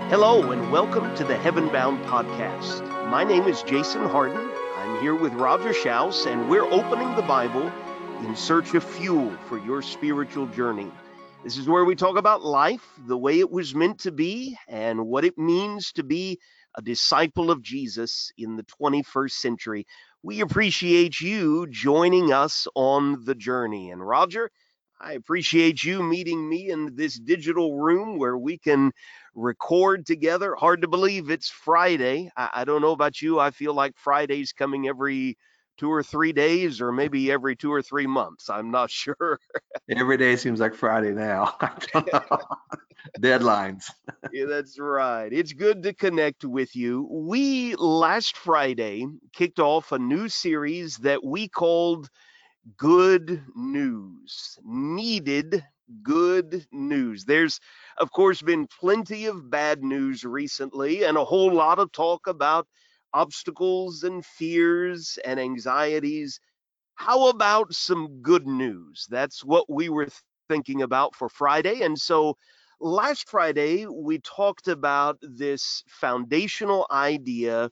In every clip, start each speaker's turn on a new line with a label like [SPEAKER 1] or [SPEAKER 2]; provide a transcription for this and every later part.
[SPEAKER 1] Hello, and welcome to the Heaven Bound Podcast. My name is Jason Harden. I'm here with Roger Schaus, and we're opening the Bible in search of fuel for your spiritual journey. This is where we talk about life, the way it was meant to be, and what it means to be a disciple of Jesus in the 21st century. We appreciate you joining us on the journey. And Roger, I appreciate you meeting me in this digital room where we can record together. Hard to believe it's Friday. I don't know about you. I feel like Friday's coming every 2 or 3 days, or maybe every 2 or 3 months. I'm not sure.
[SPEAKER 2] Every day seems like Friday now. I don't know. Deadlines.
[SPEAKER 1] Yeah, that's right. It's good to connect with you. We last Friday kicked off a new series that we called Good News. Needed good news. There's, of course, been plenty of bad news recently and a whole lot of talk about obstacles and fears and anxieties. How about some good news? That's what we were thinking about for Friday. And so last Friday, we talked about this foundational idea: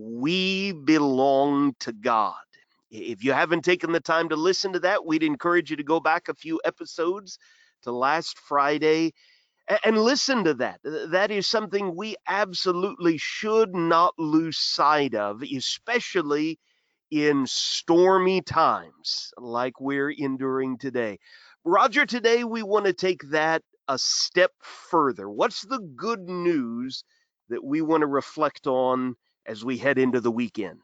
[SPEAKER 1] we belong to God. If you haven't taken the time to listen to that, we'd encourage you to go back a few episodes to last Friday and listen to that. That is something we absolutely should not lose sight of, especially in stormy times like we're enduring today. Roger, today we want to take that a step further. What's the good news that we want to reflect on as we head into the weekend?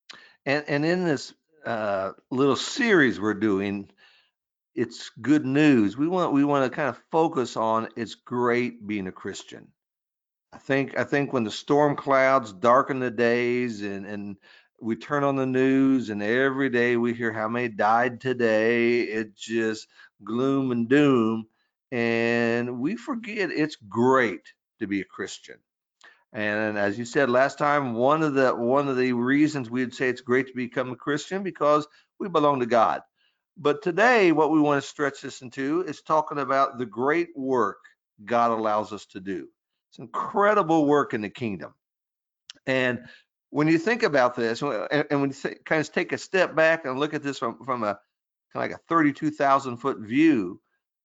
[SPEAKER 2] And in this little series we're doing, it's good news. We want to kind of focus on it's great being a Christian. I think when the storm clouds darken the days and we turn on the news and every day we hear how many died today, it's just gloom and doom, and we forget it's great to be a Christian. And as you said last time, one of the reasons we'd say it's great to become a Christian because we belong to God. But today, what we want to stretch this into is talking about the great work God allows us to do. It's incredible work in the kingdom. And when you think about this, and when you kind of take a step back and look at this from a kind of like a 32,000 foot view,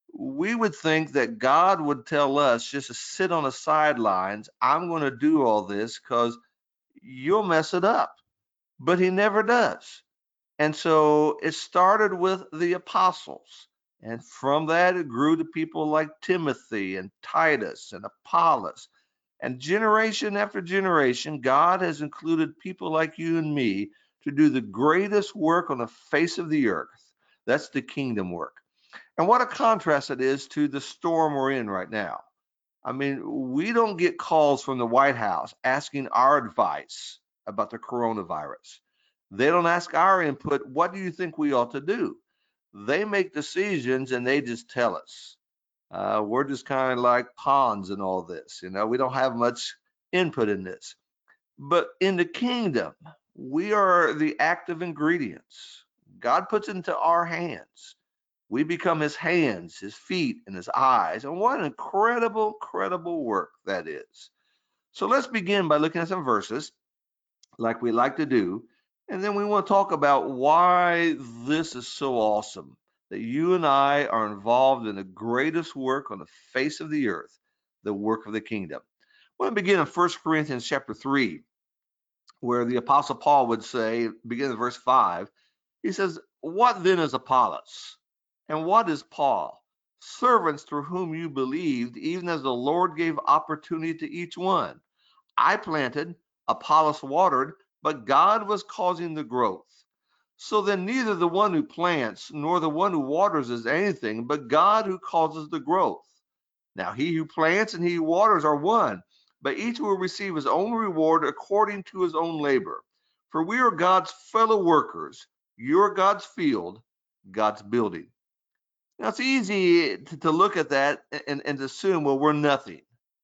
[SPEAKER 2] we would think that God would tell us just to sit on the sidelines. I'm going to do all this because you'll mess it up. But he never does. And so it started with the apostles. And from that, it grew to people like Timothy and Titus and Apollos. And generation after generation, God has included people like you and me to do the greatest work on the face of the earth. That's the kingdom work. And what a contrast it is to the storm we're in right now. I mean, we don't get calls from the White House asking our advice about the coronavirus. They don't ask our input. What do you think we ought to do? They make decisions and they just tell us. We're just kind of like pawns in all this. We don't have much input in this. But in the kingdom, we are the active ingredients. God puts it into our hands. We become his hands, his feet, and his eyes. And what an incredible, incredible work that is. So let's begin by looking at some verses like we like to do. And then we want to talk about why this is so awesome that you and I are involved in the greatest work on the face of the earth, the work of the kingdom. I want to begin in 1 Corinthians chapter 3, where the Apostle Paul would say, beginning in verse 5, he says, "What then is Apollos? And what is Paul? Servants through whom you believed, even as the Lord gave opportunity to each one. I planted, Apollos watered, but God was causing the growth. So then neither the one who plants nor the one who waters is anything, but God who causes the growth. Now he who plants and he who waters are one, but each will receive his own reward according to his own labor. For we are God's fellow workers. You're God's field, God's building." Now it's easy to look at that and assume, well, we're nothing.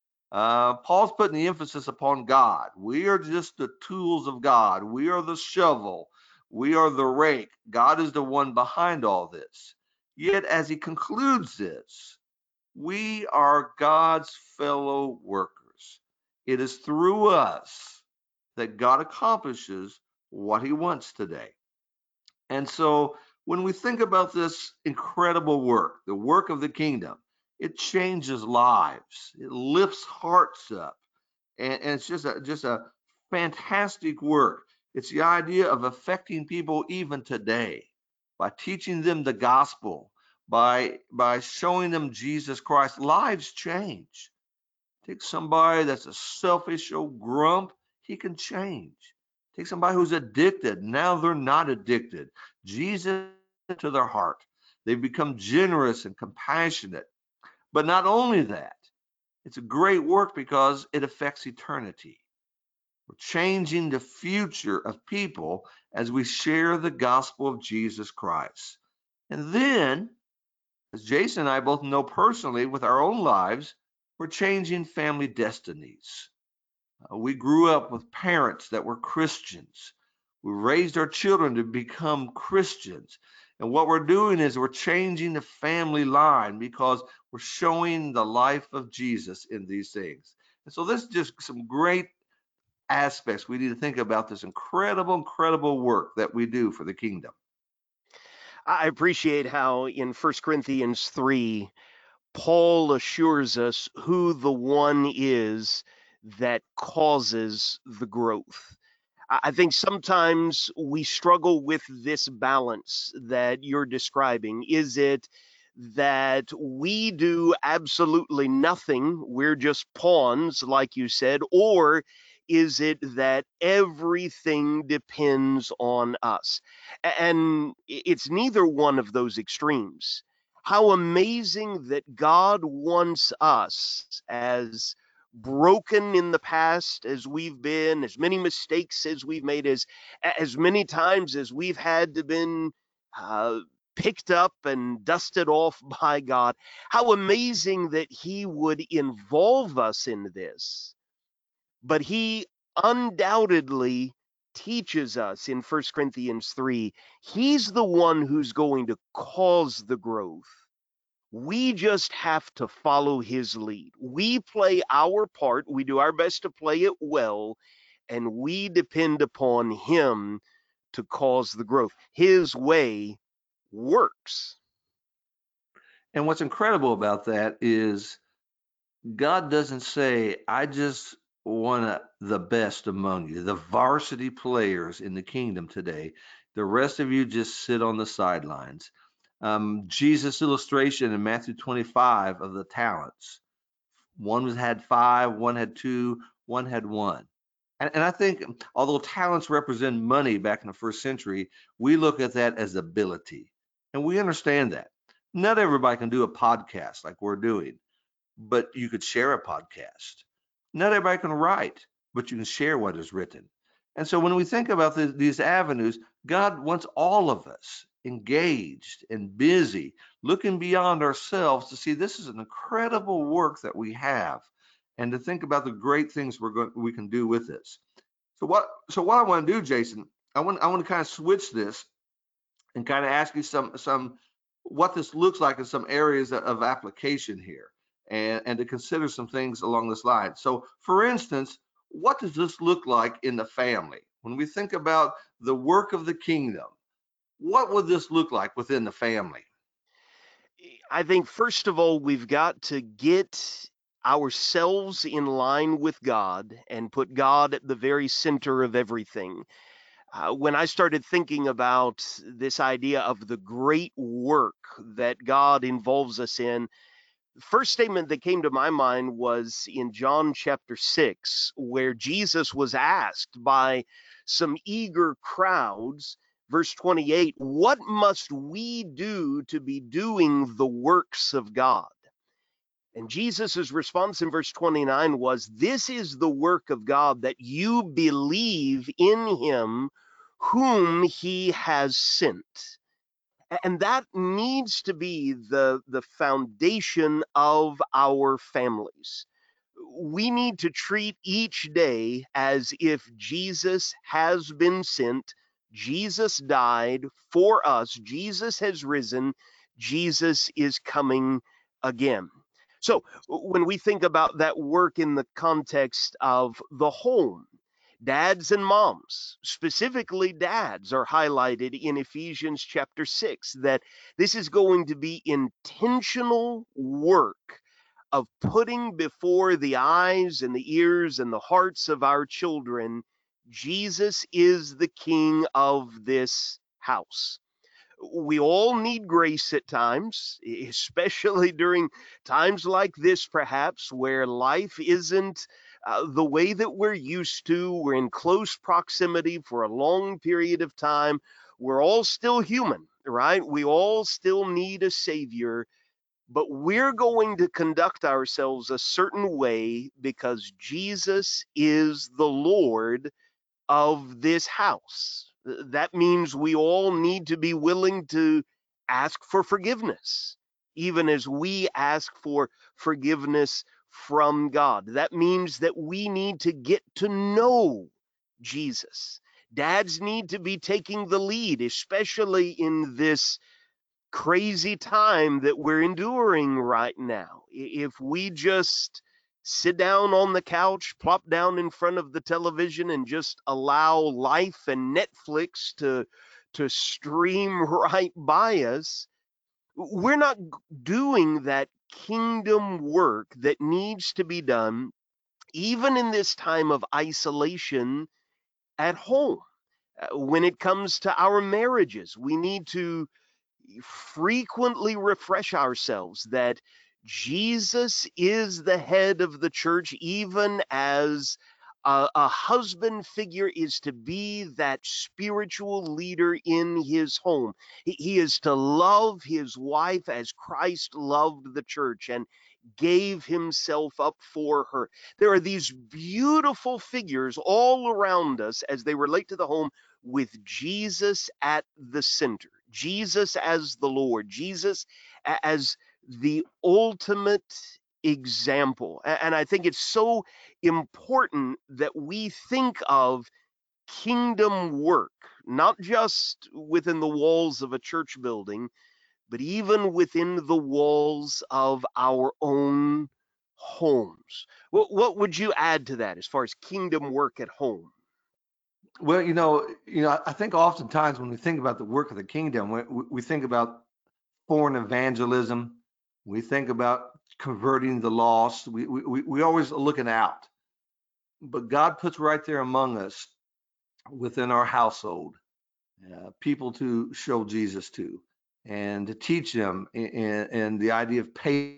[SPEAKER 2] Paul's putting the emphasis upon God. We are just the tools of God. We are the shovel. We are the rake. God is the one behind all this. Yet, as he concludes this, we are God's fellow workers. It is through us that God accomplishes what he wants today. And so when we think about this incredible work, the work of the kingdom, it changes lives, it lifts hearts up, and it's just a fantastic work. It's the idea of affecting people even today by teaching them the gospel, by showing them Jesus Christ. Lives change. Take somebody that's a selfish old grump, he can change. Take somebody who's addicted. Now they're not addicted. Jesus to their heart. They've become generous and compassionate. But not only that, it's a great work because it affects eternity. We're changing the future of people as we share the gospel of Jesus Christ. And then, as Jason and I both know personally with our own lives, we're changing family destinies. We grew up with parents that were Christians. We raised our children to become Christians. And what we're doing is we're changing the family line because we're showing the life of Jesus in these things. And so this is just some great aspects we need to think about this incredible work that we do for the kingdom.
[SPEAKER 1] I appreciate how in 1 Corinthians 3, Paul assures us who the one is that causes the growth. I think sometimes we struggle with this balance that you're describing. Is it that we do absolutely nothing, we're just pawns, like you said, or is it that everything depends on us? And it's neither one of those extremes. How amazing that God wants us, as broken in the past as we've been, as many mistakes as we've made, as many times as we've had to been uh, picked up and dusted off by God. How amazing that he would involve us in this. But he undoubtedly teaches us in 1 Corinthians 3, he's the one who's going to cause the growth. We just have to follow his lead. We play our part, we do our best to play it well, and we depend upon him to cause the growth. His way works.
[SPEAKER 2] And what's incredible about that is God doesn't say, I just want the best among you, the varsity players in the kingdom today. The rest of you just sit on the sidelines. Jesus' illustration in Matthew 25 of the talents. One had five, one had two, one had one. And I think, although talents represent money back in the first century, we look at that as ability. And we understand that. Not everybody can do a podcast like we're doing, but you could share a podcast. Not everybody can write, but you can share what is written. And so when we think about these avenues, God wants all of us engaged and busy, looking beyond ourselves to see this is an incredible work that we have, and to think about the great things we can do with this. So what I want to do, Jason, I want to kind of switch this and kind of ask you some what this looks like in some areas of application here, and to consider some things along this line. So for instance, what does this look like in the family when we think about the work of the kingdom? What would this look like within the family?
[SPEAKER 1] I think, first of all, we've got to get ourselves in line with God and put God at the very center of everything. When I started thinking about this idea of the great work that God involves us in, the first statement that came to my mind was in John chapter 6, where Jesus was asked by some eager crowds, verse 28, what must we do to be doing the works of God? And Jesus' response in verse 29 was, this is the work of God, that you believe in him whom he has sent. And that needs to be the foundation of our families. We need to treat each day as if Jesus has been sent, Jesus died for us, Jesus has risen, Jesus is coming again. So when we think about that work in the context of the home, dads and moms, specifically dads, are highlighted in Ephesians chapter 6, that this is going to be intentional work of putting before the eyes and the ears and the hearts of our children, Jesus is the king of this house. We all need grace at times, especially during times like this, perhaps, where life isn't the way that we're used to. We're in close proximity for a long period of time. We're all still human, right? We all still need a savior, but we're going to conduct ourselves a certain way because Jesus is the Lord of this house. That means we all need to be willing to ask for forgiveness, even as we ask for forgiveness from God. That means that we need to get to know Jesus. Dads need to be taking the lead, especially in this crazy time that we're enduring right now. If we just sit down on the couch, plop down in front of the television, and just allow life and Netflix to stream right by us, we're not doing that kingdom work that needs to be done even in this time of isolation at home. When it comes to our marriages, we need to frequently refresh ourselves that Jesus is the head of the church, even as a husband figure is to be that spiritual leader in his home. He is to love his wife as Christ loved the church and gave himself up for her. There are these beautiful figures all around us as they relate to the home, with Jesus at the center, Jesus as the Lord, Jesus as the ultimate example. And I think it's so important that we think of kingdom work, not just within the walls of a church building, but even within the walls of our own homes. What would you add to that as far as kingdom work at home?
[SPEAKER 2] Well, I think oftentimes when we think about the work of the kingdom, we think about foreign evangelism, we think about converting the lost. We always are looking out, but God puts right there among us, within our household, people to show Jesus to, and to teach them, and the idea of patience.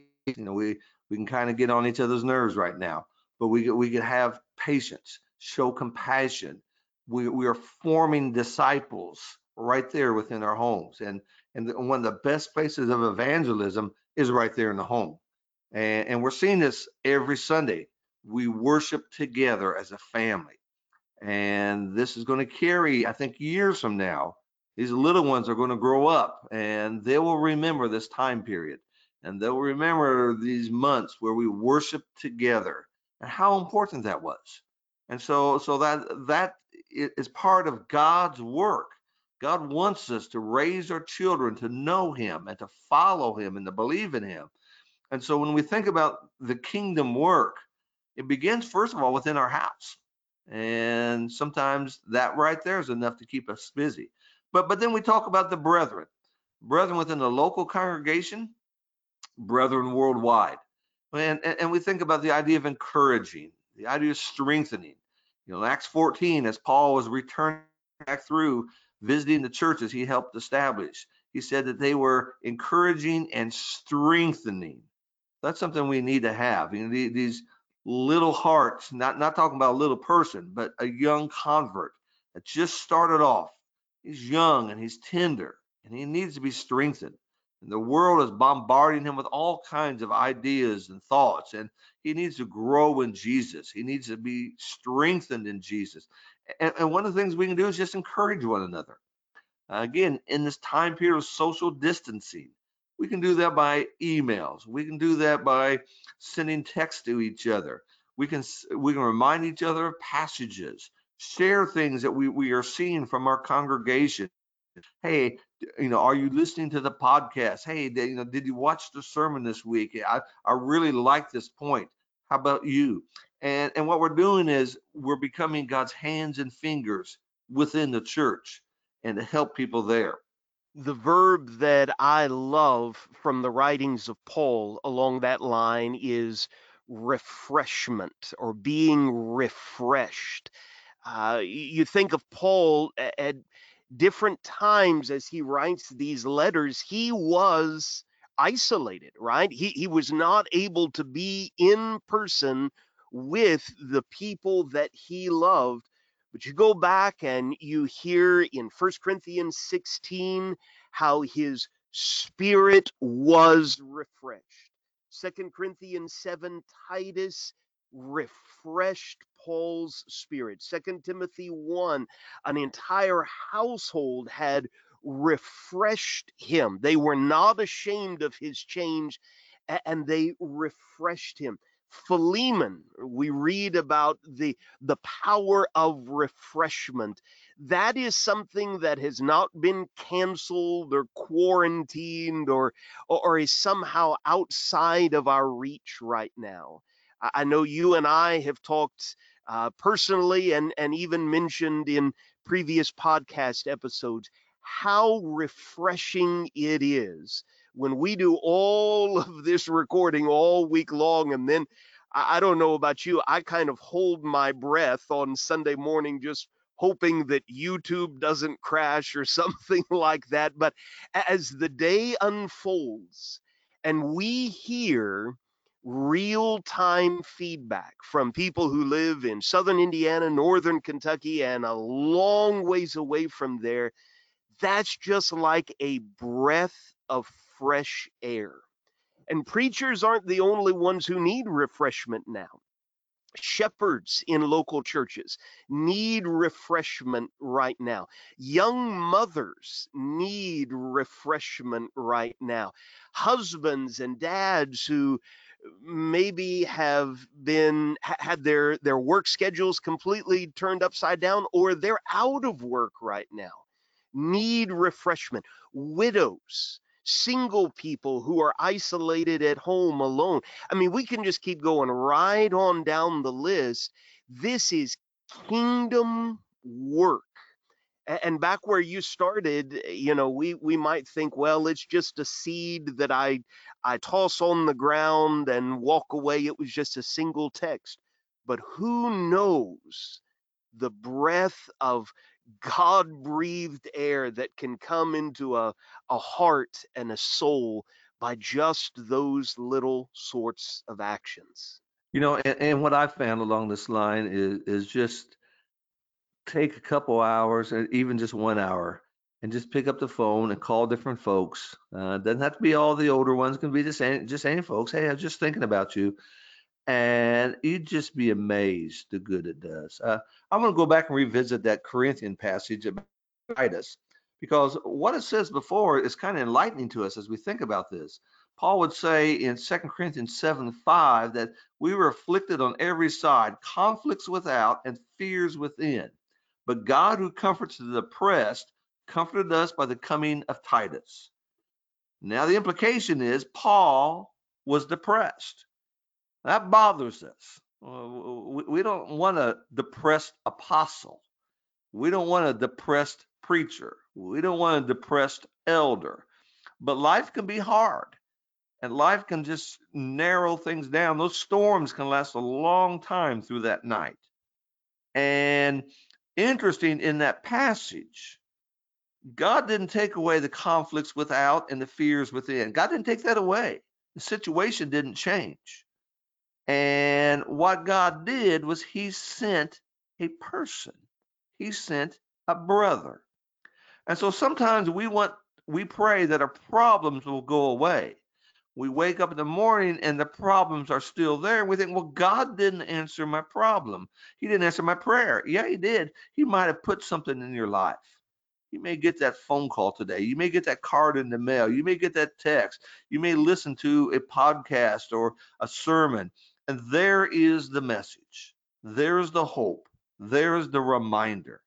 [SPEAKER 2] We can kind of get on each other's nerves right now, but we can have patience, show compassion. We are forming disciples right there within our homes, and one of the best places of evangelism is right there in the home. And we're seeing this every Sunday. We worship together as a family, and this is going to carry, I think, years from now. These little ones are going to grow up and they will remember this time period, and they'll remember these months where we worshiped together and how important that was. And so that is part of God's work. God wants us to raise our children to know him and to follow him and to believe in him. And so when we think about the kingdom work, it begins first of all within our house. And sometimes that right there is enough to keep us busy. But then we talk about the brethren, brethren within the local congregation, brethren worldwide. And we think about the idea of encouraging, the idea of strengthening. Acts 14, as Paul was returning back through visiting the churches he helped establish, he said that they were encouraging and strengthening. That's something we need to have. These little hearts, not talking about a little person, but a young convert that just started off. He's young and he's tender and he needs to be strengthened. And the world is bombarding him with all kinds of ideas and thoughts, and he needs to grow in Jesus. He needs to be strengthened in Jesus. And one of the things we can do is just encourage one another. Again, in this time period of social distancing, we can do that by emails. We can do that by sending texts to each other. We can remind each other of passages, share things that we are seeing from our congregation. Hey, are you listening to the podcast? Hey, did you watch the sermon this week? I really like this point. How about you? And what we're doing is we're becoming God's hands and fingers within the church and to help people there.
[SPEAKER 1] The verb that I love from the writings of Paul along that line is refreshment or being refreshed. You think of Paul at different times as he writes these letters, he was isolated, right? He was not able to be in person with the people that he loved. But you go back and you hear in 1 Corinthians 16 how his spirit was refreshed. 2 Corinthians 7, Titus refreshed Paul's spirit. 2 Timothy 1, an entire household had refreshed him. They were not ashamed of his change and they refreshed him. Philemon, we read about the power of refreshment. That is something that has not been canceled or quarantined or is somehow outside of our reach right now. I know you and I have talked personally and even mentioned in previous podcast episodes how refreshing it is when we do all of this recording all week long. And then I don't know about you, I kind of hold my breath on Sunday morning, just hoping that YouTube doesn't crash or something like that. But as the day unfolds and we hear real time feedback from people who live in southern Indiana, northern Kentucky, and a long ways away from there, that's just like a breath of fresh air. And preachers aren't the only ones who need refreshment now. Shepherds in local churches need refreshment right now. Young mothers need refreshment right now. Husbands and dads who maybe have been had their work schedules completely turned upside down or they're out of work right now need refreshment. Widows, single people who are isolated at home alone. I mean, we can just keep going right on down the list. This is kingdom work. And back where you started, we might think, well, it's just a seed that I toss on the ground and walk away. It was just a single text. But who knows the breath of God breathed air that can come into a heart and a soul by just those little sorts of actions.
[SPEAKER 2] And what I found along this line is just take a couple hours, or even just 1 hour, and just pick up the phone and call different folks. Doesn't have to be all the older ones. Can be just any folks. Hey, I was just thinking about you, and you'd just be amazed the good it does. I'm going to go back and revisit that Corinthian passage about Titus, because what it says before is kind of enlightening to us as we think about this. Paul would say in 2 Corinthians 7:5 that we were afflicted on every side, conflicts without and fears within. But God, who comforts the depressed, comforted us by the coming of Titus. Now, the implication is Paul was depressed. That bothers us. We don't want a depressed apostle. We don't want a depressed preacher. We don't want a depressed elder. But life can be hard, and life can just narrow things down. Those storms can last a long time through that night. And interesting in that passage, God didn't take away the conflicts without and the fears within. God didn't take that away. The situation didn't change. And what God did was he sent a person. He sent a brother. And so sometimes we pray that our problems will go away. We wake up in the morning and the problems are still there. We think, well, God didn't answer my problem. He didn't answer my prayer. Yeah, he did. He might have put something in your life. You may get that phone call today. You may get that card in the mail. You may get that text. You may listen to a podcast or a sermon. And there is the message. There's the hope. There's the reminder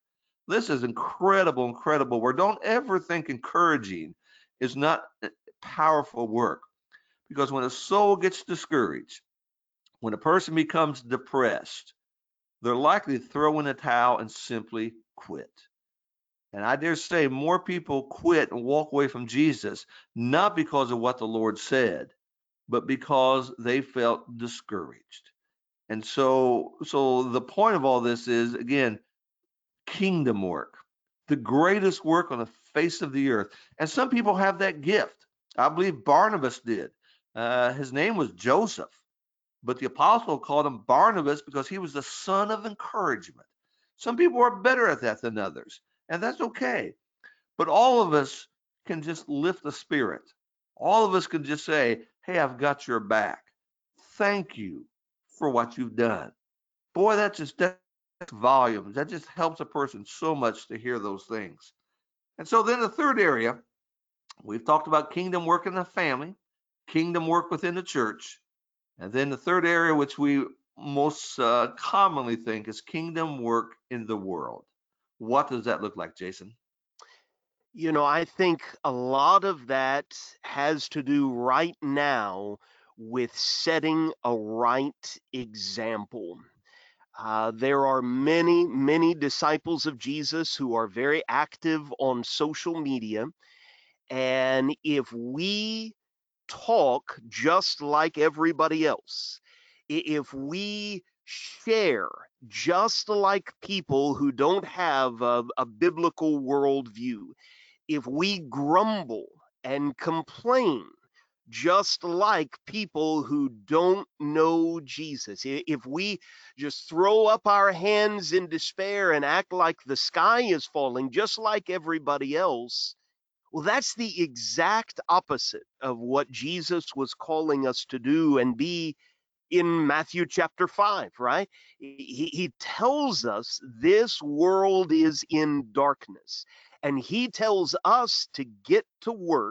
[SPEAKER 2] This is incredible, incredible work. Don't ever think encouraging is not powerful work, because when a soul gets discouraged, when a person becomes depressed, they're likely to throw in the towel and simply quit. And I dare say more people quit and walk away from Jesus, not because of what the Lord said, but because they felt discouraged. And so the point of all this is, again, kingdom work, the greatest work on the face of the earth. And some people have that gift. I believe Barnabas did. His name was Joseph, but the apostle called him Barnabas because he was the son of encouragement. Some people are better at that than others, and that's okay. But all of us can just lift the spirit. All of us can just say, hey, I've got your back. Thank you for what you've done. Boy, that's volumes. That just helps a person so much to hear those things. And so then the third area, we've talked about kingdom work in the family, kingdom work within the church. And then the third area, which we most commonly think, is kingdom work in the world. What does that look like, Jason?
[SPEAKER 1] I think a lot of that has to do right now with setting a right example. There are many, many disciples of Jesus who are very active on social media. And if we talk just like everybody else, if we share just like people who don't have a biblical worldview, if we grumble and complain just like people who don't know Jesus, if we just throw up our hands in despair and act like the sky is falling just like everybody else, well, that's the exact opposite of what Jesus was calling us to do and be in Matthew chapter 5, right? He tells us this world is in darkness, and he tells us to get to work.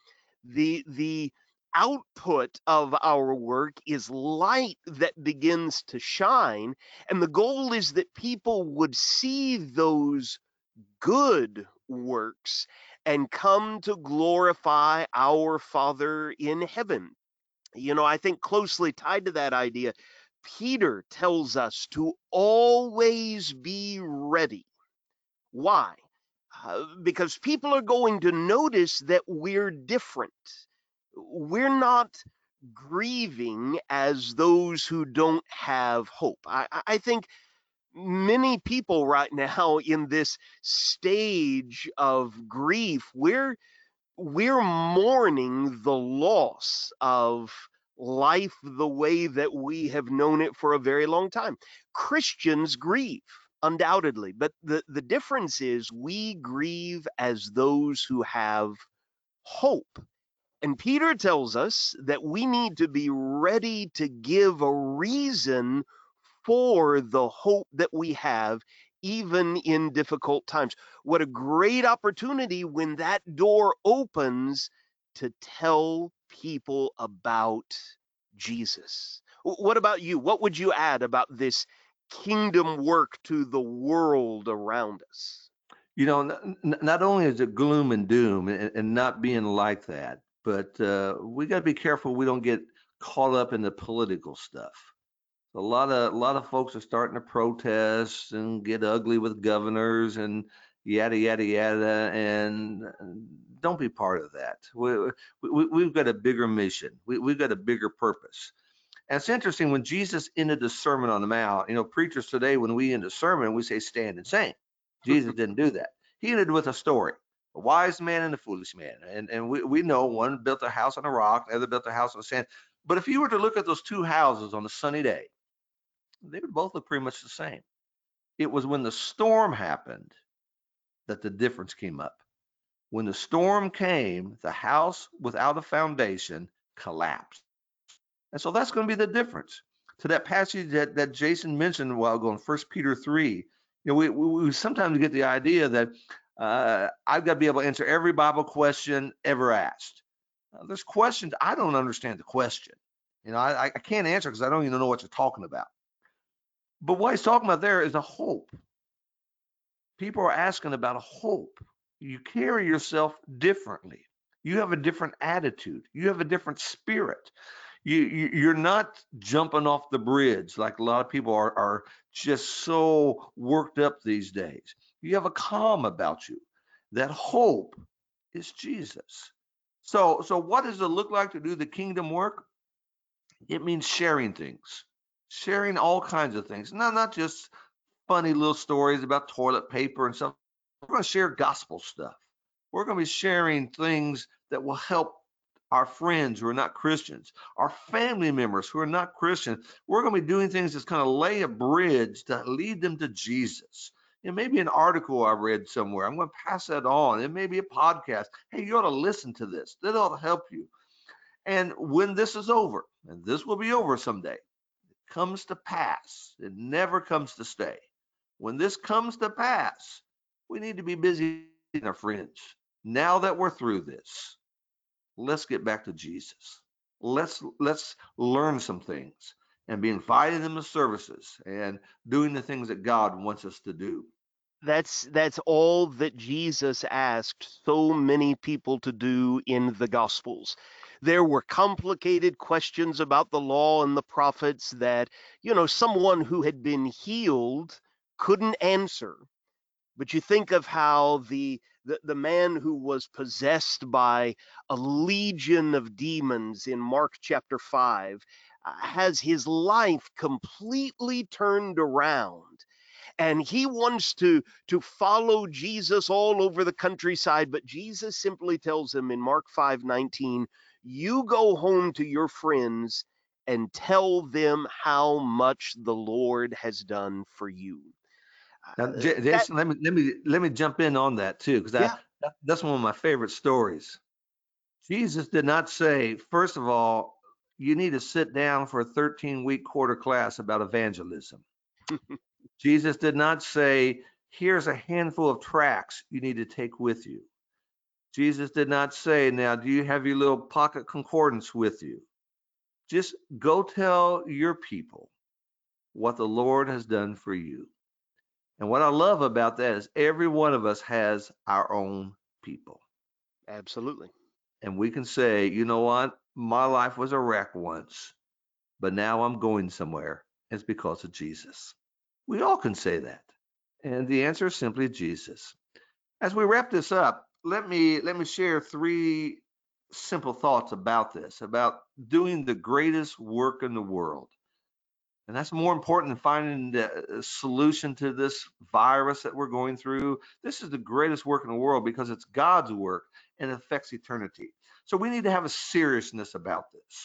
[SPEAKER 1] The output of our work is light that begins to shine, and the goal is that people would see those good works and come to glorify our Father in heaven. I think closely tied to that idea, Peter tells us to always be ready. Why? Because people are going to notice that we're different. We're not grieving as those who don't have hope. I think many people right now in this stage of grief, we're mourning the loss of life the way that we have known it for a very long time. Christians grieve, undoubtedly, but the difference is we grieve as those who have hope. And Peter tells us that we need to be ready to give a reason for the hope that we have, even in difficult times. What a great opportunity when that door opens to tell people about Jesus. What about you? What would you add about this kingdom work to the world around us?
[SPEAKER 2] Not only is it gloom and doom and not being like that, but we got to be careful we don't get caught up in the political stuff. A lot of folks are starting to protest and get ugly with governors and yada yada yada, and don't be part of that. We've got a bigger mission. We've got a bigger purpose. And it's interesting when Jesus ended the Sermon on the Mount. Preachers today, when we end a sermon, we say stand and sing. Jesus didn't do that. He ended with a story, a wise man and a foolish man. And we know one built a house on a rock, the other built a house on sand. But if you were to look at those two houses on a sunny day, they would both look pretty much the same. It was when the storm happened that the difference came up. When the storm came, the house without a foundation collapsed. And so that's going to be the difference. To that passage that Jason mentioned a while ago in 1 Peter 3, we sometimes get the idea that I've got to be able to answer every Bible question ever asked. There's questions, I don't understand the question. I can't answer because I don't even know what you're talking about. But what he's talking about there is a hope. People are asking about hope. You carry yourself differently. You have a different attitude. You have a different spirit. You're not jumping off the bridge like a lot of people are just so worked up these days. You have a calm about you. That hope is Jesus. So what does it look like to do the kingdom work? It means sharing things, sharing all kinds of things. Not just funny little stories about toilet paper and stuff. We're going to share gospel stuff. We're going to be sharing things that will help our friends who are not Christians, our family members who are not Christians. We're going to be doing things that's going to lay a bridge to lead them to Jesus. It may be an article I read somewhere. I'm going to pass that on. It may be a podcast. Hey, you ought to listen to this. That ought to help you. And when this is over, and this will be over someday, it comes to pass. It never comes to stay. When this comes to pass, we need to be busy with our friends. Now that we're through this, let's get back to Jesus. Let's learn some things and be invited in the services and doing the things that God wants us to do.
[SPEAKER 1] That's all that Jesus asked so many people to do in the Gospels. There were complicated questions about the law and the prophets that, someone who had been healed couldn't answer. But you think of how the man who was possessed by a legion of demons in Mark chapter 5 has his life completely turned around, and he wants to follow Jesus all over the countryside, but Jesus simply tells him in Mark 5:19, you go home to your friends and tell them how much the Lord has done for you.
[SPEAKER 2] Now,
[SPEAKER 1] That
[SPEAKER 2] Jason, let me jump in on that too, because
[SPEAKER 1] Yeah,
[SPEAKER 2] that's one of my favorite stories. Jesus did not say, first of all, you need to sit down for a 13-week quarter class about evangelism. Jesus did not say, here's a handful of tracts you need to take with you. Jesus did not say, now, do you have your little pocket concordance with you? Just go tell your people what the Lord has done for you. And what I love about that is every one of us has our own people.
[SPEAKER 1] absolutely.
[SPEAKER 2] And we can say, you know what? My life was a wreck once, but now I'm going somewhere. It's because of Jesus. We all can say that. And the answer is simply Jesus. As we wrap this up, let me share three simple thoughts about this, about doing the greatest work in the world. And that's more important than finding the solution to this virus that we're going through. This is the greatest work in the world because it's God's work and it affects eternity. So we need to have a seriousness about this.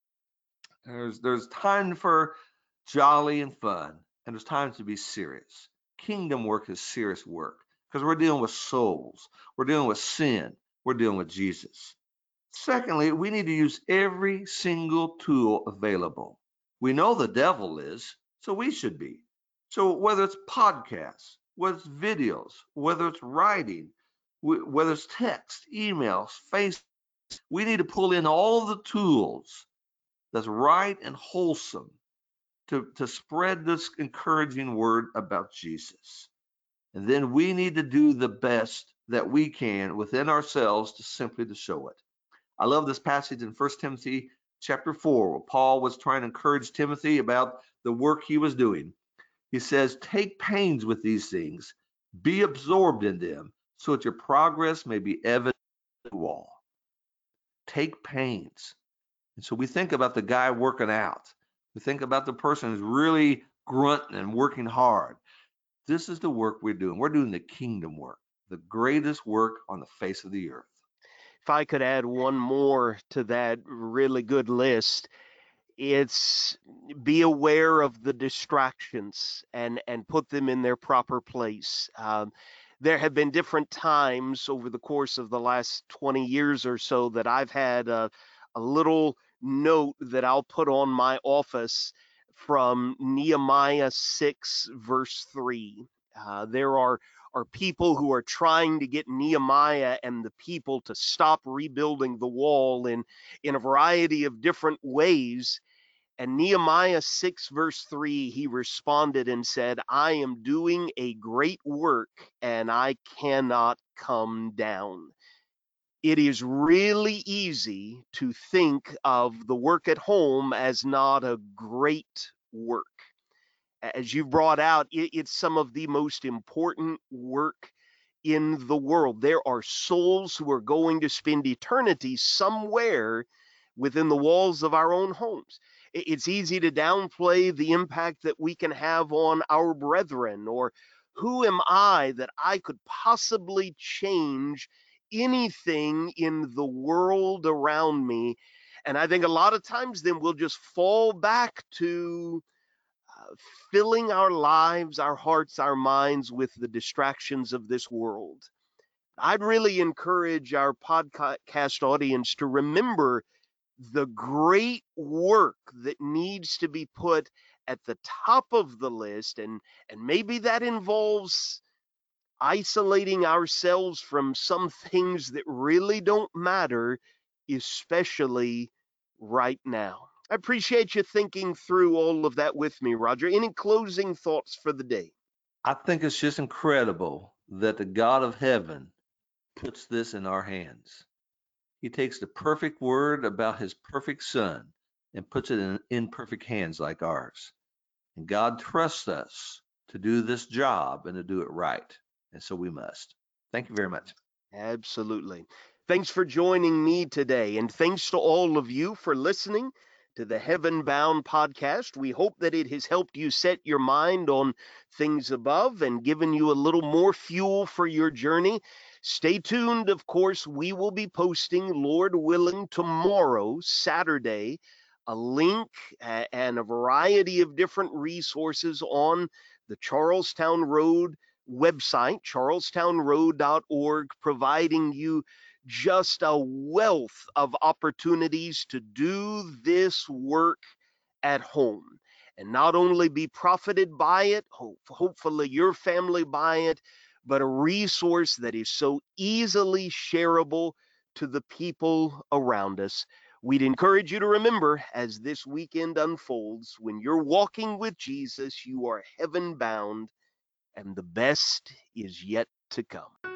[SPEAKER 2] There's time for jolly and fun, and there's time to be serious. Kingdom work is serious work because we're dealing with souls, we're dealing with sin, we're dealing with Jesus. Secondly, we need to use every single tool available. We know the devil is, so we should be. So whether it's podcasts, whether it's videos, whether it's writing, whether it's text, emails, face, we need to pull in all the tools that's right and wholesome to spread this encouraging word about Jesus. And then we need to do the best that we can within ourselves to simply to show it. I love this passage in 1 Timothy chapter 4, where Paul was trying to encourage Timothy about the work he was doing. He says, take pains with these things, be absorbed in them, so that your progress may be evident to all. Take pains. And so we think about the guy working out. We think about the person who's really grunting and working hard. This is the work we're doing. We're doing the kingdom work, the greatest work on the face of the earth.
[SPEAKER 1] If I could add one more to that really good list, it's be aware of the distractions and put them in their proper place. There have been different times over the course of the last 20 years or so that I've had a little note that I'll put on my office from Nehemiah 6, verse 3. There are people who are trying to get Nehemiah and the people to stop rebuilding the wall in a variety of different ways. And Nehemiah 6, verse 3, he responded and said, I am doing a great work and I cannot come down. It is really easy to think of the work at home as not a great work. As you brought out, it's some of the most important work in the world. There are souls who are going to spend eternity somewhere within the walls of our own homes. It's easy to downplay the impact that we can have on our brethren, or who am I that I could possibly change anything in the world around me? And I think a lot of times then we'll just fall back to filling our lives, our hearts, our minds with the distractions of this world. I'd really encourage our podcast audience to remember the great work that needs to be put at the top of the list, and maybe that involves isolating ourselves from some things that really don't matter, especially right now. I appreciate you thinking through all of that with me, Roger. Any closing thoughts for the day?
[SPEAKER 2] I think it's just incredible that the God of heaven puts this in our hands. He takes the perfect word about his perfect son and puts it in imperfect hands like ours. And God trusts us to do this job and to do it right. And so we must. Thank you very much.
[SPEAKER 1] Absolutely. Thanks for joining me today, and thanks to all of you for listening to the Heaven Bound podcast. We hope that it has helped you set your mind on things above and given you a little more fuel for your journey. Stay tuned. Of course, we will be posting, Lord willing, tomorrow, Saturday, a link and a variety of different resources on the Charlestown Road website, charlestownroad.org, providing you just a wealth of opportunities to do this work at home and not only be profited by it, hopefully your family by it, but a resource that is so easily shareable to the people around us. We'd encourage you to remember as this weekend unfolds, when you're walking with Jesus, you are heaven bound and the best is yet to come.